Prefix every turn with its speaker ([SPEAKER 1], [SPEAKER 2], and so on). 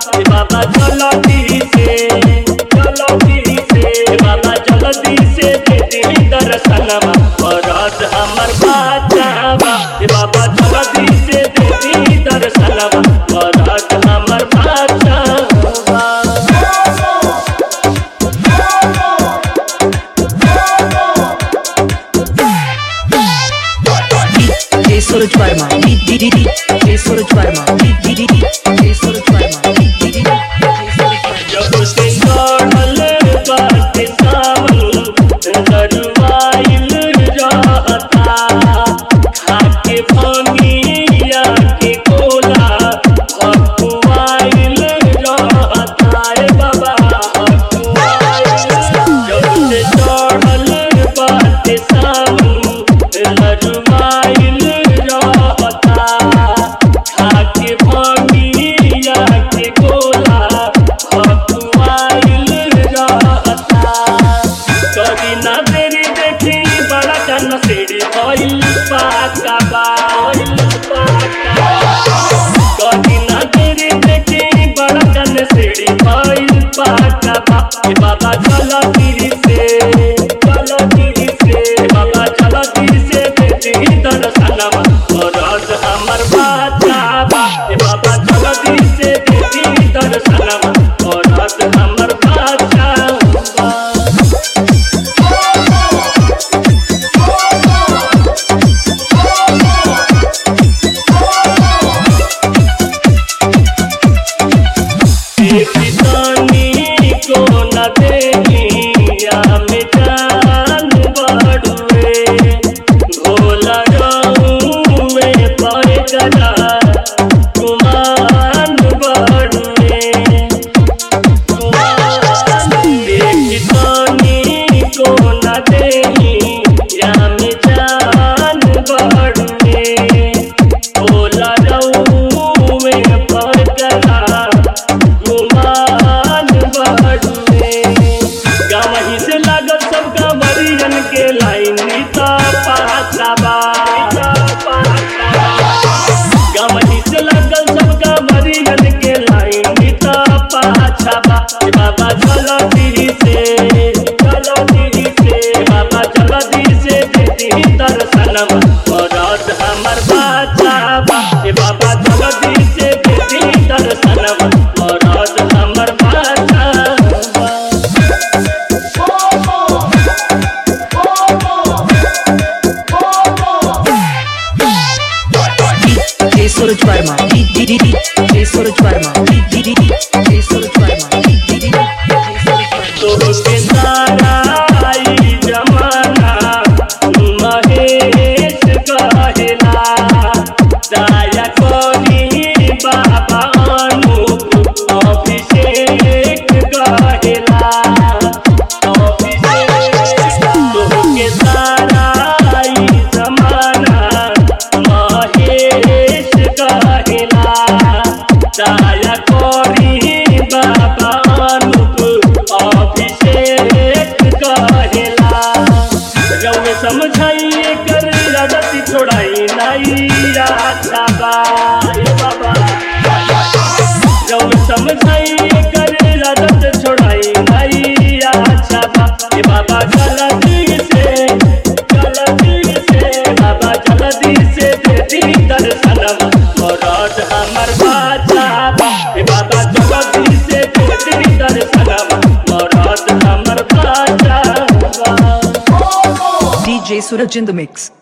[SPEAKER 1] बाबा जल्दी से बाबा जल्दी से दे दी दर्शनमा मरद हमर बाचावा बाबा जल्दी से दे दी दर्शनमा मरद हमर बाचावा।
[SPEAKER 2] सूरज वर्मा सूरज वर्मा सूरज वर्मा।
[SPEAKER 1] जब से चढ़ल बाटे सावन दरुआइल रहता खाके भंगिया के गोला हकुआइल रहता रे बाबा हकुआइल। जब से चढ़ल बाटे सावन दरुआइल रहता खाके भंगिया के गोला हकुआइल रहता। कभी ना देरी देखी बड़ा जन सीढ़ी भइल पाका बा कभी ना देरी देखी बड़ा जन सीढ़ी भइल पाका बा बाबा जल्दी से बाबा जल्दी से देती दर्शनमा मरद हमर बाचावा बाबा जल्दी से देती दर्शनमा मरद हमर बाचावा। को न देनिया में जान बड़ुए भोला रहुए पर करा गुमान बड़ुए को न देनिया में जान बड़ुए भोला रहुए पर करा गावही से लागल सब कांवरियन के लाइन नीता पाछाबा गावही से लागल सब कांवरियन के लाइन नीता पाछाबा बाबा जल्दी से बाबा जल्दी से देती दर्शनमा मरद हमर बाचावा बाबा जल्दी से देती दर्शनमा मरद हमर बाचावा।
[SPEAKER 2] सूरज वर्मा सूरज वर्मा सूरज वर्मा।
[SPEAKER 1] तो के सारा आई जमाना महेश कहेला दया करी बाबा अनूप अभिषेक कहेला तो के सारा आई जमाना महेश कहेला दया करी बाबा अनूप अभिषेक कहेला। रउए समझाइए कर आदत छोड़ाई नहीं अच्छा बा बाबा रउए समझाइए कर आदत छोड़ाई नहीं अच्छा बा बाबा जल्दी से बाबा जल्दी से देती दर्शनमा मरद हमर बाचावा बाबा जल्दी से देती दर्शनमा मरद हमर बाचावा।
[SPEAKER 2] DJ Suraj in the mix.